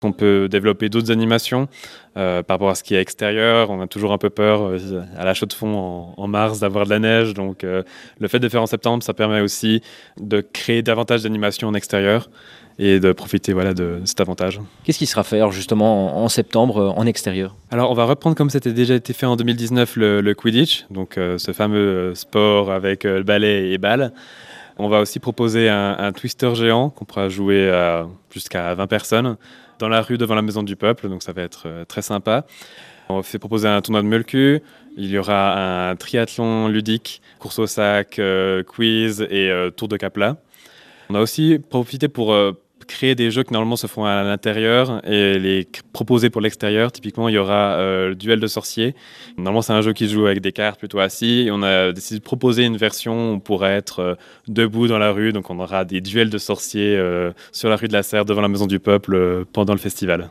On peut développer d'autres animations par rapport à ce qui est extérieur. On a toujours un peu peur à la Chaux-de-Fonds en mars d'avoir de la neige. Donc le fait de faire en septembre, ça permet aussi de créer davantage d'animations en extérieur et de profiter de cet avantage. Qu'est-ce qui sera fait alors justement en septembre en extérieur? Alors on va reprendre comme c'était déjà été fait en 2019 le Quidditch, donc ce fameux sport avec le balai et balles. On va aussi proposer un twister géant qu'on pourra jouer à jusqu'à 20 personnes dans la rue devant la Maison du Peuple, donc ça va être très sympa. On fait proposer un tournoi de Meulku, il y aura un triathlon ludique, course au sac, quiz et tour de Capla. On a aussi profité pour créer des jeux qui normalement se font à l'intérieur et les proposer pour l'extérieur. Typiquement, il y aura le duel de sorciers. Normalement, c'est un jeu qui se joue avec des cartes plutôt assis. Et on a décidé de proposer une version où on pourrait être debout dans la rue. Donc, on aura des duels de sorciers sur la rue de la Serre devant la Maison du Peuple pendant le festival.